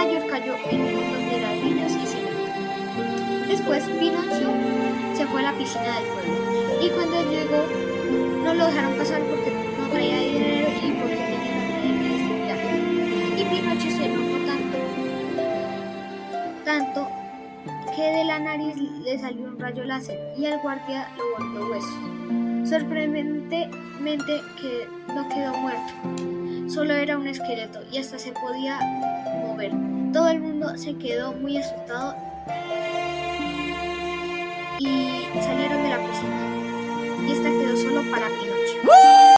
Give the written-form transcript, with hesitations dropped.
mayor cayó en un montón de ladrillos y cemento. Después Pinocho se fue a la piscina del pueblo y cuando llegó no lo dejaron pasar porque no traía dinero y porque tenía la nariz que estudiar. Y Pinocho se enojó tanto que de la nariz le salió un rayo láser y el guardia lo volvió hueso. Sorprendentemente que no quedó muerto, solo era un esqueleto y hasta se podía mover. Todo el mundo se quedó muy asustado y salieron de la piscina y esta quedó solo para Pinocho.